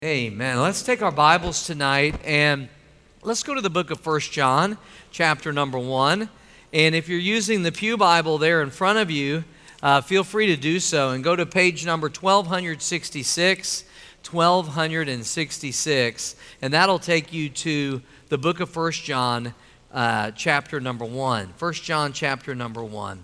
Amen. Let's take our Bibles tonight and let's go to the book of 1 John, chapter number 1. And if you're using the Pew Bible there in front of you, feel free to do so and go to page number 1266, 1266, and that'll take you to the book of 1 John, chapter number 1. 1 John, chapter number 1.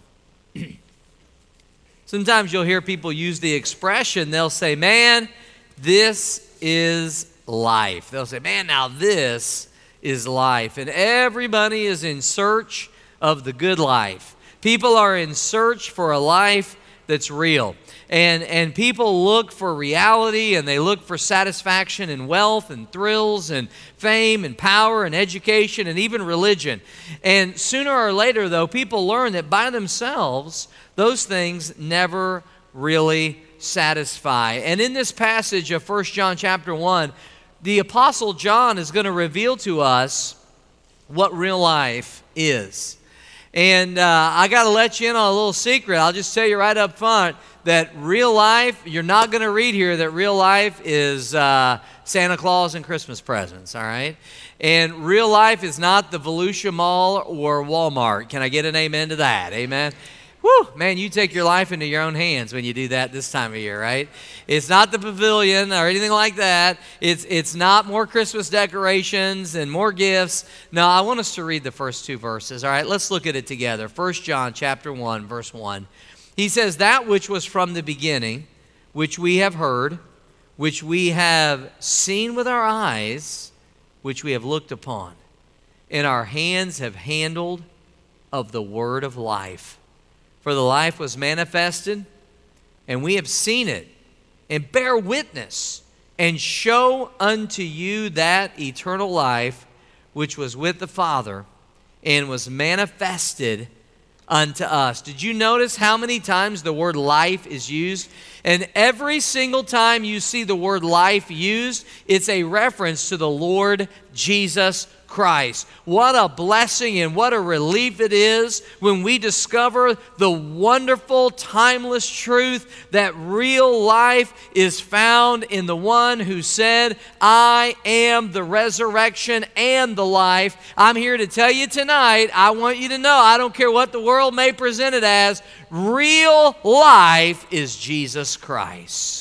Sometimes you'll hear people use the expression, they'll say, man, this is life. They'll say, man, now this is life. And everybody is in search of the good life. People are in search for a life that's real. And people look for reality, and they look for satisfaction and wealth and thrills and fame and power and education and even religion. And sooner or later, though, people learn that by themselves, those things never really satisfy. And in this passage of 1 John chapter 1, the Apostle John is going to reveal to us what real life is. And I got to let you in on a little secret. I'll just tell you right up front that real life, you're not going to read here that real life is Santa Claus and Christmas presents, all right? And real life is not the Volusia Mall or Walmart. Can I get an amen to that? Amen? Whew, man, you take your life into your own hands when you do that this time of year, right? It's not the pavilion or anything like that. It's not more Christmas decorations and more gifts. No, I want us to read the first two verses, all right? Let's look at it together. 1 John chapter 1, verse 1. He says, that which was from the beginning, which we have heard, which we have seen with our eyes, which we have looked upon, and our hands have handled of the word of life. For the life was manifested, and we have seen it, and bear witness, and show unto you that eternal life which was with the Father, and was manifested unto us. Did you notice how many times the word life is used? And every single time you see the word life used, it's a reference to the Lord Jesus Christ. What a blessing and what a relief it is when we discover the wonderful, timeless truth that real life is found in the one who said, I am the resurrection and the life. I'm here to tell you tonight, I want you to know, I don't care what the world may present it as, real life is Jesus Christ.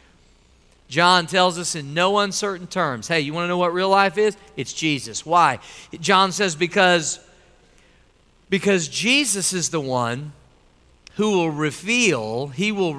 John tells us in no uncertain terms, hey, you want to know what real life is? It's Jesus. Why? John says because Jesus is the one who will reveal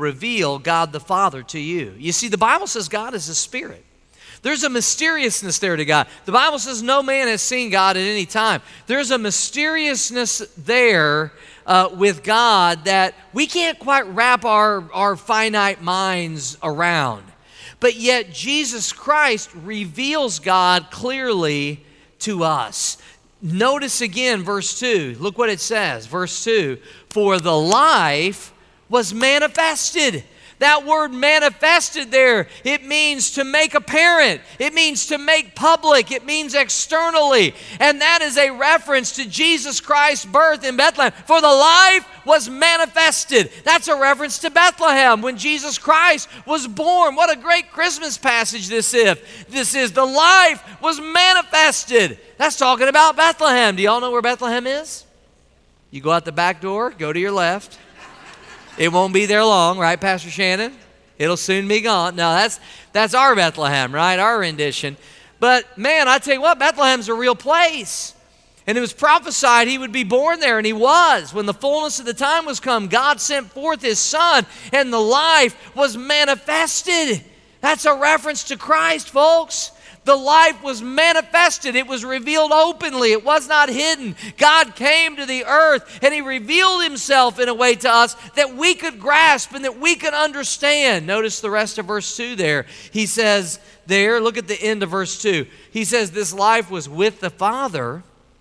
God the Father to you. You see, the Bible says God is a spirit. There's a mysteriousness there to God. The Bible says no man has seen God at any time. There's a mysteriousness there with God that we can't quite wrap our finite minds around. But yet Jesus Christ reveals God clearly to us. Notice again verse 2. Look what it says. Verse 2. For the life was manifested. That word manifested there, it means to make apparent. It means to make public. It means externally. And that is a reference to Jesus Christ's birth in Bethlehem. For the life was manifested. That's a reference to Bethlehem when Jesus Christ was born. What a great Christmas passage this is. The life was manifested. That's talking about Bethlehem. Do y'all know where Bethlehem is? You go out the back door, go to your left. It won't be there long, right, Pastor Shannon? It'll soon be gone. No, that's our Bethlehem, right? Our rendition. But man, I tell you what, Bethlehem's a real place. And it was prophesied he would be born there, and he was. When the fullness of the time was come, God sent forth his Son, and the life was manifested. That's a reference to Christ, folks. The life was manifested. It was revealed openly. It was not hidden. God came to the earth and he revealed himself in a way to us that we could grasp and that we could understand. Notice the rest of verse 2 there. He says there, look at the end of verse 2. He says this life was with the Father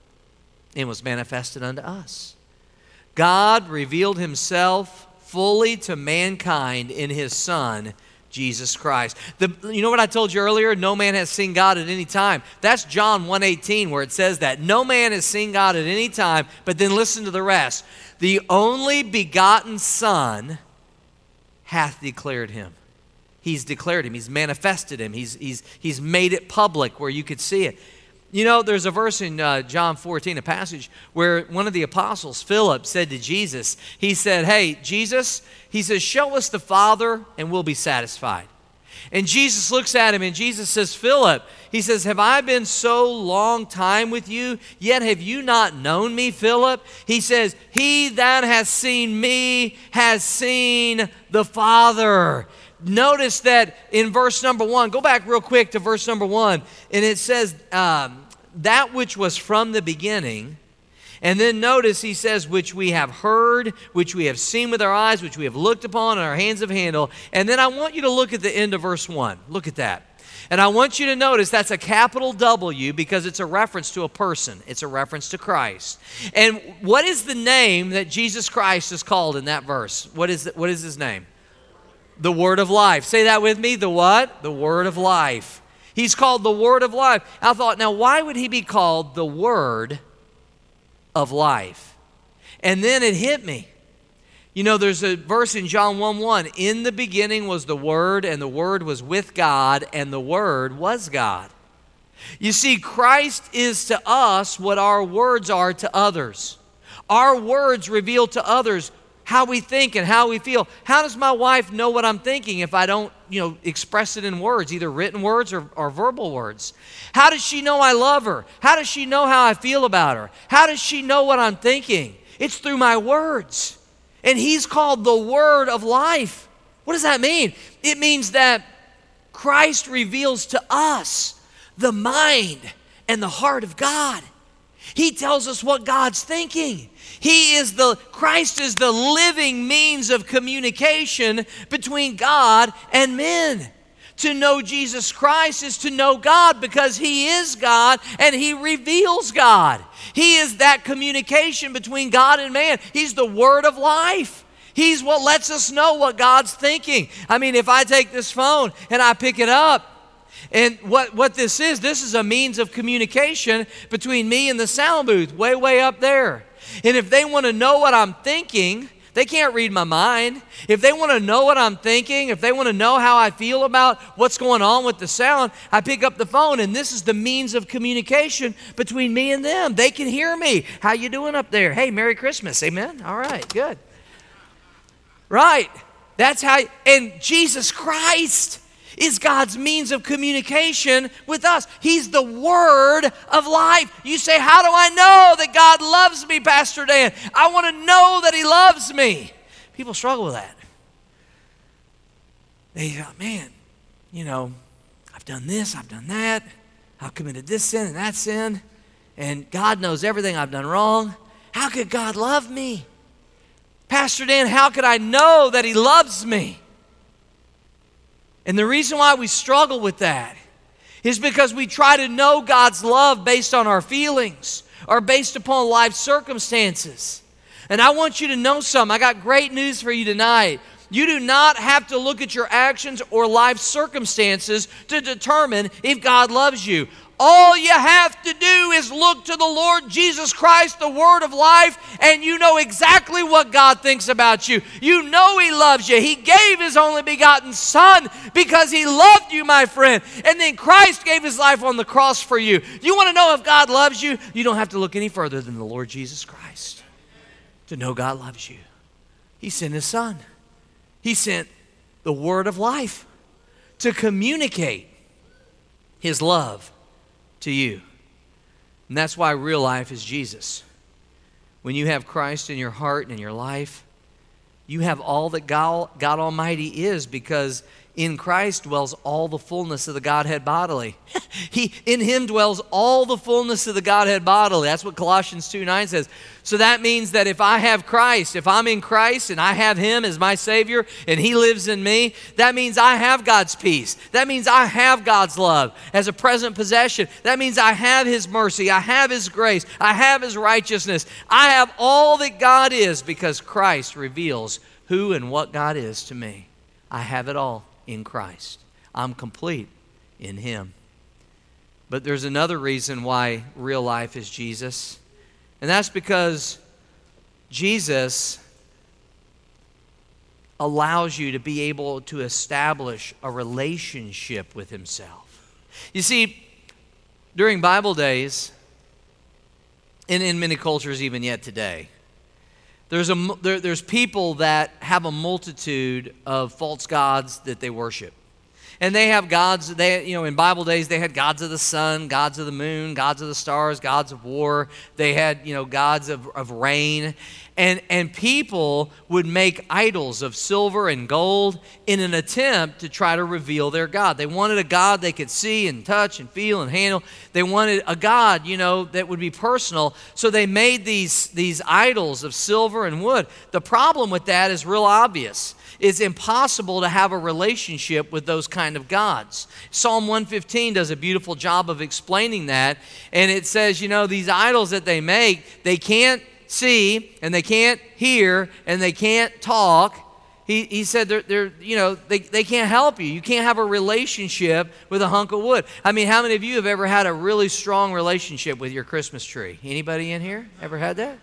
and was manifested unto us. God revealed himself fully to mankind in his Son, Jesus Christ. You know what I told you earlier? No man has seen God at any time. That's John 1:18 where it says that. No man has seen God at any time, but then listen to the rest. The only begotten Son hath declared him. He's declared him. He's manifested him. He's made it public where you could see it. You know, there's a verse in John 14, a passage where one of the apostles, Philip, said to Jesus, he said, hey, Jesus, he says, show us the Father and we'll be satisfied. And Jesus looks at him and Jesus says, Philip, he says, have I been so long time with you, yet have you not known me, Philip? He says, he that has seen me has seen the Father. Notice that in verse number 1, go back real quick to verse number 1, and it says, that which was from the beginning. And then notice he says, which we have heard, which we have seen with our eyes, which we have looked upon, and our hands have handled. And then I want you to look at the end of verse 1. Look at that. And I want you to notice that's a capital W because it's a reference to a person. It's a reference to Christ. And what is the name that Jesus Christ is called in that verse? What is his name? The Word of Life. Say that with me. The what? The Word of Life. He's called the Word of Life. I thought, now why would he be called the Word of Life? And then it hit me. You know, there's a verse in John 1:1. In the beginning was the Word, and the Word was with God, and the Word was God. You see, Christ is to us what our words are to others. Our words reveal to others how we think and how we feel. How does my wife know what I'm thinking if I don't, express it in words, either written words or verbal words? How does she know I love her? How does she know how I feel about her? How does she know what I'm thinking? It's through my words. And he's called the Word of Life. What does that mean? It means that Christ reveals to us the mind and the heart of God. He tells us what God's thinking. Christ is the living means of communication between God and men. To know Jesus Christ is to know God because he is God and he reveals God. He is that communication between God and man. He's the Word of Life. He's what lets us know what God's thinking. I mean, if I take this phone and I pick it up, and what this is a means of communication between me and the sound booth way up there. And if they want to know what I'm thinking, they can't read my mind. If they want to know what I'm thinking, if they want to know how I feel about what's going on with the sound, I pick up the phone, and this is the means of communication between me and them. They can hear me. How you doing up there? Hey, Merry Christmas. Amen? All right, good. Right. That's how, and Jesus Christ is God's means of communication with us. He's the Word of Life. You say, how do I know that God loves me, Pastor Dan? I want to know that he loves me. People struggle with that. They go, man, I've done this, I've done that. I've committed this sin and that sin. And God knows everything I've done wrong. How could God love me? Pastor Dan, how could I know that he loves me? And the reason why we struggle with that is because we try to know God's love based on our feelings or based upon life circumstances. And I want you to know something. I got great news for you tonight. You do not have to look at your actions or life circumstances to determine if God loves you. All you have to do is look to the Lord Jesus Christ, the Word of Life, and you know exactly what God thinks about you. You know he loves you. He gave his only begotten Son because he loved you, my friend. And then Christ gave his life on the cross for you. You want to know if God loves you? You don't have to look any further than the Lord Jesus Christ to know God loves you. He sent his Son. He sent the Word of Life to communicate his love to you. And that's why real life is Jesus. When you have Christ in your heart and in your life, you have all that God Almighty is, because in Christ dwells all the fullness of the Godhead bodily. In him dwells all the fullness of the Godhead bodily. That's what Colossians 2:9 says. So that means that if I have Christ, if I'm in Christ and I have him as my Savior and he lives in me, that means I have God's peace. That means I have God's love as a present possession. That means I have his mercy. I have his grace. I have his righteousness. I have all that God is because Christ reveals who and what God is to me. I have it all in Christ. I'm complete in him. But there's another reason why real life is Jesus. And that's because Jesus allows you to be able to establish a relationship with himself. You see, during Bible days, and in many cultures even yet today, there's people that have a multitude of false gods that they worship. And they have gods, in Bible days, they had gods of the sun, gods of the moon, gods of the stars, gods of war. They had, gods of rain. And people would make idols of silver and gold in an attempt to try to reveal their God. They wanted a God they could see and touch and feel and handle. They wanted a God, that would be personal. So they made these idols of silver and wood. The problem with that is real obvious. It's impossible to have a relationship with those kind of gods. Psalm 115 does a beautiful job of explaining that. And it says, these idols that they make, they can't see and they can't hear and they can't talk. He said they can't help you. You can't have a relationship with a hunk of wood. I mean, how many of you have ever had a really strong relationship with your Christmas tree? Anybody in here ever had that?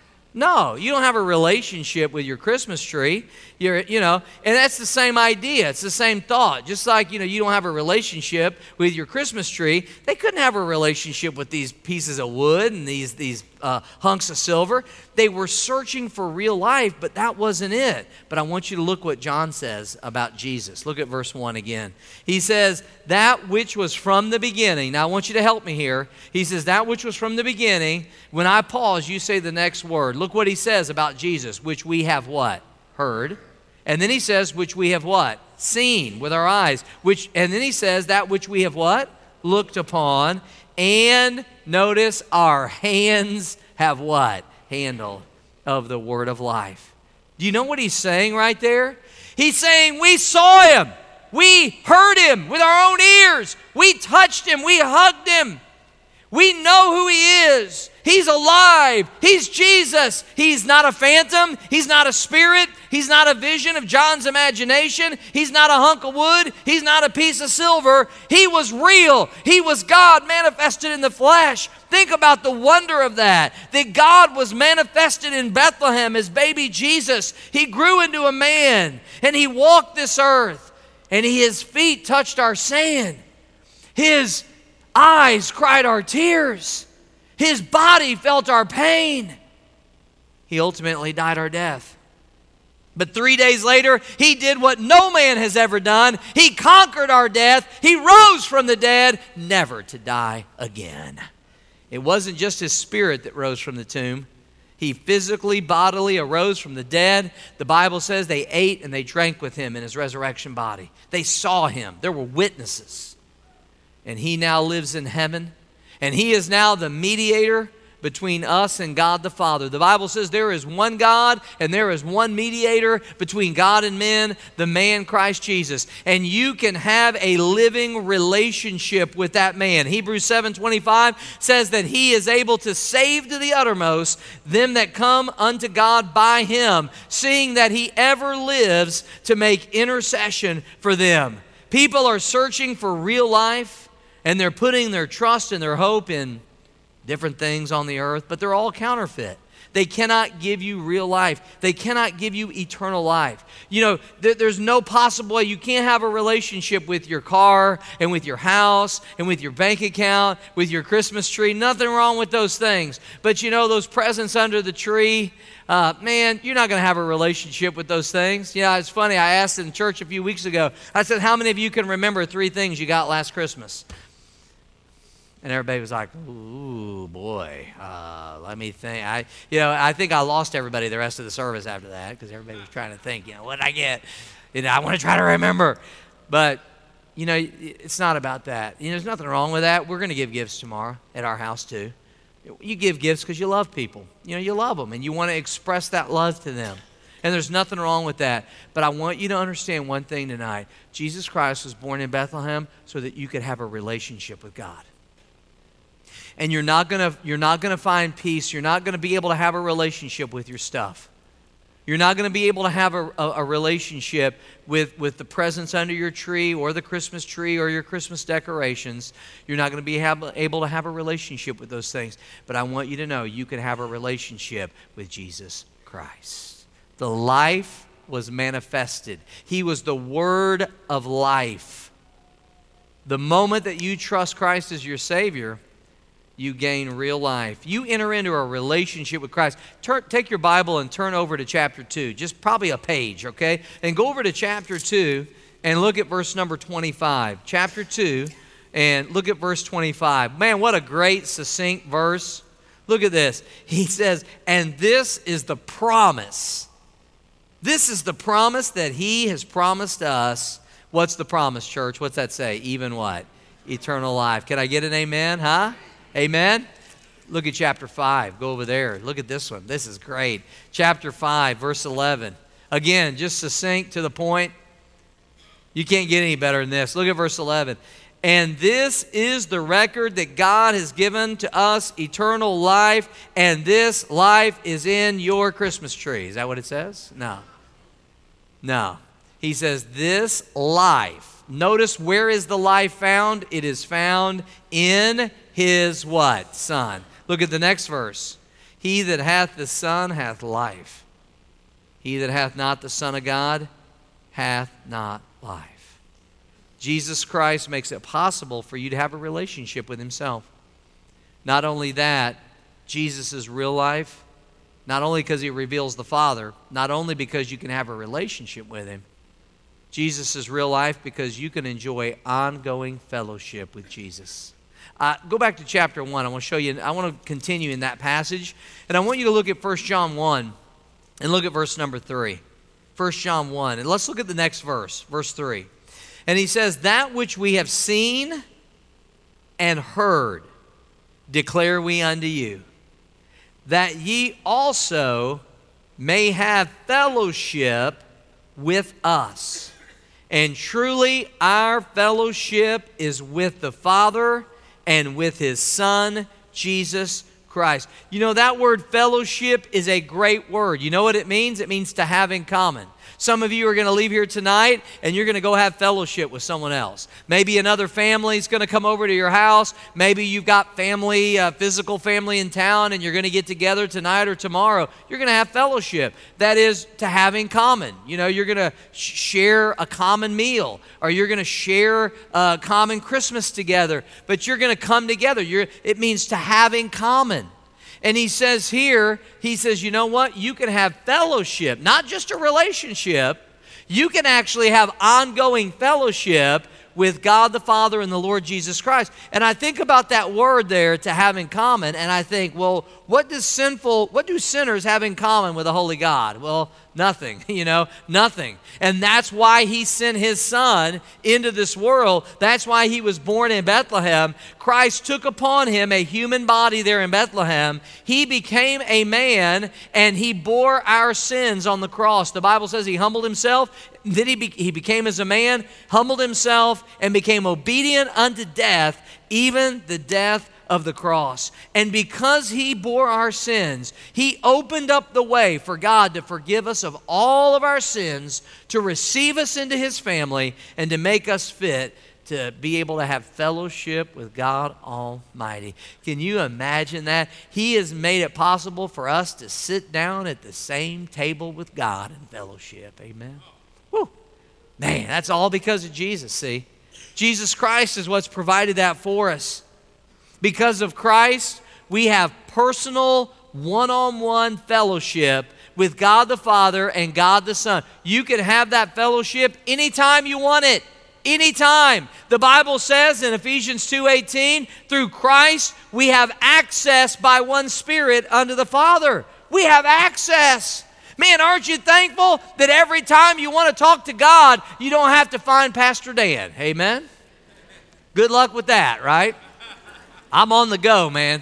No, you don't have a relationship with your Christmas tree. And that's the same idea. It's the same thought. Just like, you don't have a relationship with your Christmas tree, they couldn't have a relationship with these pieces of wood and these hunks of silver. They were searching for real life, but that wasn't it. But I want you to look what John says about Jesus. Look at verse 1 again. He says, that which was from the beginning. Now, I want you to help me here. He says, that which was from the beginning. When I pause, you say the next word. Look what he says about Jesus, which we have what? Heard. And then he says, which we have what? Seen with our eyes. And then he says, that which we have what? Looked upon. And notice our hands have what? Handle of the word of life. Do you know what he's saying right there? He's saying we saw him. We heard him with our own ears. We touched him. We hugged him. We know who he is. He's alive. He's Jesus. He's not a phantom. He's not a spirit. He's not a vision of John's imagination. He's not a hunk of wood. He's not a piece of silver. He was real. He was God manifested in the flesh. Think about the wonder of that God was manifested in Bethlehem as baby Jesus. He grew into a man, and he walked this earth, and his feet touched our sand. His eyes cried our tears. His body felt our pain. He ultimately died our death. But 3 days later, he did what no man has ever done. He conquered our death. He rose from the dead, never to die again. It wasn't just his spirit that rose from the tomb. He physically, bodily arose from the dead. The Bible says they ate and they drank with him in his resurrection body. They saw him. There were witnesses. And he now lives in heaven. And he is now the mediator between us and God the Father. The Bible says there is one God and there is one mediator between God and men, the man Christ Jesus. And you can have a living relationship with that man. Hebrews 7:25 says that he is able to save to the uttermost them that come unto God by him, seeing that he ever lives to make intercession for them. People are searching for real life. And they're putting their trust and their hope in different things on the earth, but they're all counterfeit. They cannot give you real life. They cannot give you eternal life. There's no possible way. You can't have a relationship with your car and with your house and with your bank account, with your Christmas tree. Nothing wrong with those things. But those presents under the tree, man, you're not going to have a relationship with those things. It's funny. I asked in church a few weeks ago, I said, how many of you can remember 3 things you got last Christmas? And everybody was like, ooh, boy, let me think. I think I lost everybody the rest of the service after that because everybody was trying to think, what did I get? I want to try to remember. But, it's not about that. There's nothing wrong with that. We're going to give gifts tomorrow at our house too. You give gifts because you love people. You love them and you want to express that love to them. And there's nothing wrong with that. But I want you to understand one thing tonight. Jesus Christ was born in Bethlehem so that you could have a relationship with God. And you're not gonna find peace. You're not gonna be able to have a relationship with your stuff. You're not gonna be able to have a relationship with the presents under your tree or the Christmas tree or your Christmas decorations. You're not gonna be able to have a relationship with those things. But I want you to know you can have a relationship with Jesus Christ. The life was manifested. He was the word of life. The moment that you trust Christ as your Savior, you gain real life. You enter into a relationship with Christ. Take your Bible and turn over to chapter 2, just probably a page, okay? And go over to chapter 2 and look at verse number 25. Chapter 2 and look at verse 25. Man, what a great, succinct verse. Look at this. He says, and this is the promise. This is the promise that He has promised us. What's the promise, church? What's that say? Even what? Eternal life. Can I get an amen, huh? Amen? Look at chapter 5. Go over there. Look at this one. This is great. Chapter 5, verse 11. Again, just succinct to the point. You can't get any better than this. Look at verse 11. And this is the record that God has given to us, eternal life, and this life is in your Christmas tree. Is that what it says? No. No. He says this life. Notice, where is the life found? It is found in His what? Son. Look at the next verse. He that hath the Son hath life. He that hath not the Son of God hath not life. Jesus Christ makes it possible for you to have a relationship with Himself. Not only that, Jesus is real life, not only because He reveals the Father, not only because you can have a relationship with Him. Jesus is real life because you can enjoy ongoing fellowship with Jesus. Go back to chapter 1. I want to show you, I want to continue in that passage. And I want you to look at 1 John 1 and look at verse number 3. 1 John 1. And let's look at the next verse, verse 3. And he says, that which we have seen and heard declare we unto you, that ye also may have fellowship with us. And truly our fellowship is with the Father and with His Son, Jesus Christ. You know, that word fellowship is a great word. You know what it means? It means to have in common. Some of you are going to leave here tonight and you're going to go have fellowship with someone else. Maybe another family is going to come over to your house. Maybe you've got family, physical family in town, and you're going to get together tonight or tomorrow. You're going to have fellowship. That is to have in common. You know, you're going to share a common meal, or you're going to share a common Christmas together, but you're going to come together. It means to have in common. And he says here, he says, you know what? You can have fellowship, not just a relationship. You can actually have ongoing fellowship with God the Father and the Lord Jesus Christ. And I think about that word there, to have in common, and I think, well, what do sinners have in common with a holy God? Well, nothing, nothing. And that's why He sent His Son into this world. That's why He was born in Bethlehem. Christ took upon Him a human body there in Bethlehem. He became a man, and He bore our sins on the cross. The Bible says He humbled Himself. Then he became as a man, humbled Himself, and became obedient unto death, even the death of the cross. And because He bore our sins, He opened up the way for God to forgive us of all of our sins, to receive us into His family, and to make us fit to be able to have fellowship with God Almighty. Can you imagine that? He has made it possible for us to sit down at the same table with God in fellowship. Amen. Whew. Man, that's all because of Jesus, see? Jesus Christ is what's provided that for us. Because of Christ, we have personal, one-on-one fellowship with God the Father and God the Son. You can have that fellowship anytime you want it. Anytime. The Bible says in Ephesians 2:18, through Christ we have access by one Spirit unto the Father. We have access. Man, aren't you thankful that every time you want to talk to God, you don't have to find Pastor Dan? Amen? Good luck with that, right? I'm on the go, man.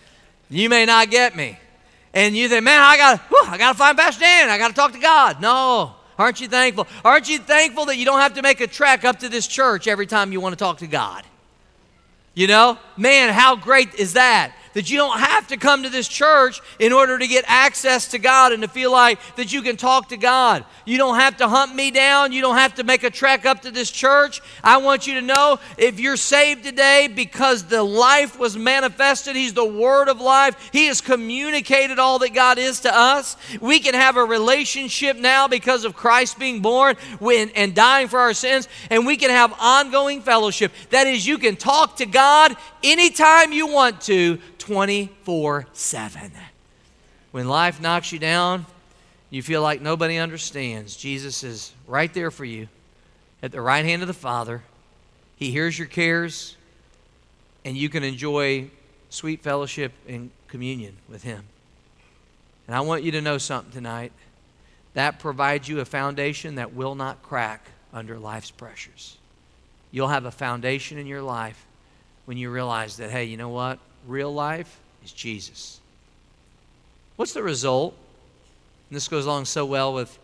You may not get me. And you think, man, I got to find Pastor Dan. I got to talk to God. No. Aren't you thankful? Aren't you thankful that you don't have to make a trek up to this church every time you want to talk to God? You know? Man, how great is that? that you don't have to come to this church in order to get access to God and to feel like that you can talk to God. You don't have to hunt me down. You don't have to make a trek up to this church. I want you to know, if you're saved today because the life was manifested, He's the Word of life. He has communicated all that God is to us. We can have a relationship now because of Christ being born and dying for our sins, and we can have ongoing fellowship. That is, you can talk to God anytime you want to, 24/7. When life knocks you down, you feel like nobody understands, Jesus is right there for you at the right hand of the Father. He hears your cares, and you can enjoy sweet fellowship and communion with Him. And I want you to know something tonight. That provides you a foundation that will not crack under life's pressures. You'll have a foundation in your life when you realize that, hey, you know what? Real life is Jesus. What's the result? And this goes along so well with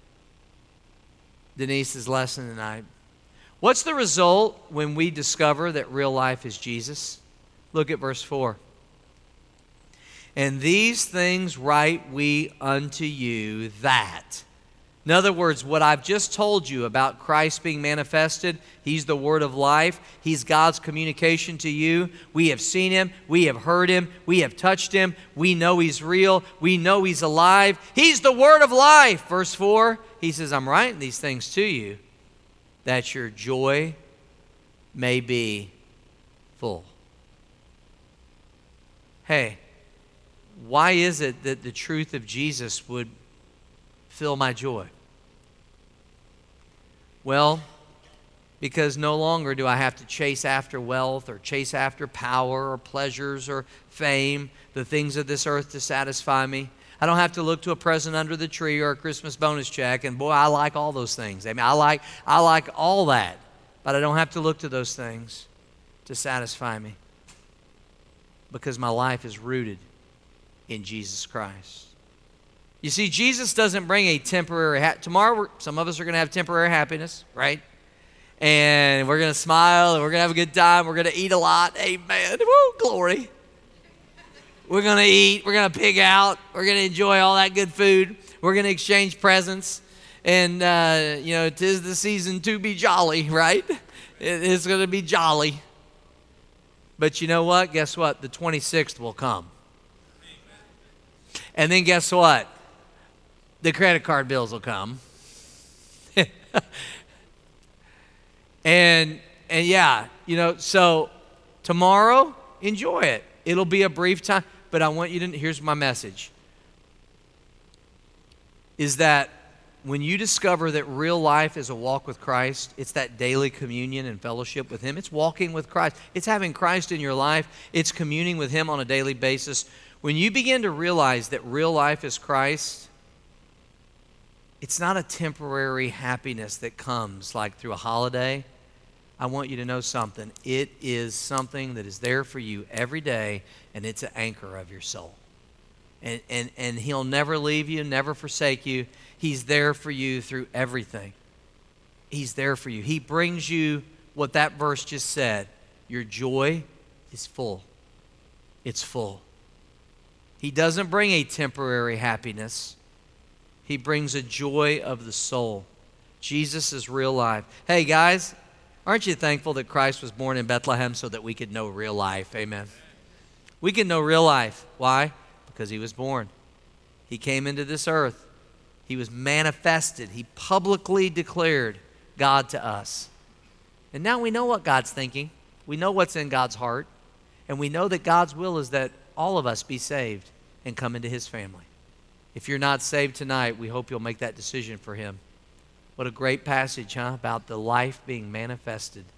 Denise's lesson tonight. What's the result when we discover that real life is Jesus? Look at verse 4. And these things write we unto you that. In other words, what I've just told you about Christ being manifested, He's the Word of life. He's God's communication to you. We have seen Him. We have heard Him. We have touched Him. We know He's real. We know He's alive. He's the Word of life. Verse 4, He says, I'm writing these things to you that your joy may be full. Hey, why is it that the truth of Jesus would fill my joy? Well, because no longer do I have to chase after wealth or chase after power or pleasures or fame, the things of this earth to satisfy me. I don't have to look to a present under the tree or a Christmas bonus check, and boy, I like all those things. I mean, I like all that, but I don't have to look to those things to satisfy me because my life is rooted in Jesus Christ. You see, Jesus doesn't bring a temporary tomorrow, some of us are going to have temporary happiness, right? And we're going to smile, and we're going to have a good time. We're going to eat a lot. Amen. Woo, glory. We're going to eat. We're going to pig out. We're going to enjoy all that good food. We're going to exchange presents. And, 'tis the season to be jolly, right? It's going to be jolly. But you know what? Guess what? The 26th will come. And then guess what? The credit card bills will come. and yeah, so tomorrow, enjoy it. It'll be a brief time, but I want you to, here's my message, is that when you discover that real life is a walk with Christ, it's that daily communion and fellowship with Him. It's walking with Christ. It's having Christ in your life. It's communing with Him on a daily basis. When you begin to realize that real life is Christ, it's not a temporary happiness that comes like through a holiday. I want you to know something. It is something that is there for you every day, and it's an anchor of your soul. And He'll never leave you, never forsake you. He's there for you through everything. He's there for you. He brings you what that verse just said. Your joy is full. It's full. He doesn't bring a temporary happiness. He brings a joy of the soul. Jesus is real life. Hey, guys, aren't you thankful that Christ was born in Bethlehem so that we could know real life? Amen. We can know real life. Why? Because He was born. He came into this earth. He was manifested. He publicly declared God to us. And now we know what God's thinking. We know what's in God's heart. And we know that God's will is that all of us be saved and come into His family. If you're not saved tonight, we hope you'll make that decision for Him. What a great passage, huh? About the life being manifested